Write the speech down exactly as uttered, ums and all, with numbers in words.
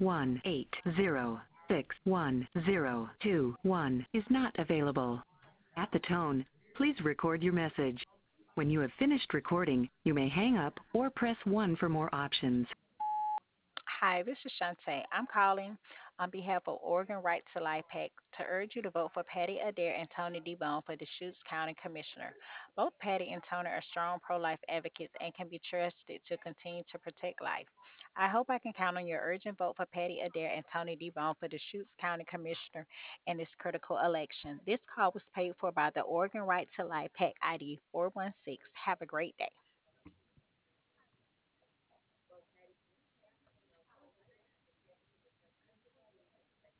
one eight zero six one zero two one is not available. At the tone, please record your message. When you have finished recording, you may hang up or press one for more options. Hi, this is Shantae. I'm calling on behalf of Oregon Right to Life PAC to urge you to vote for Patty Adair and Tony DeBone for Deschutes County Commissioner. Both Patty and Tony are strong pro life advocates and can be trusted to continue to protect life. I hope I can count on your urgent vote for Patty Adair and Tony DeBone for Deschutes County Commissioner in this critical election. This call was paid for by the Oregon Right to Life PAC I D four one six. Have a great day.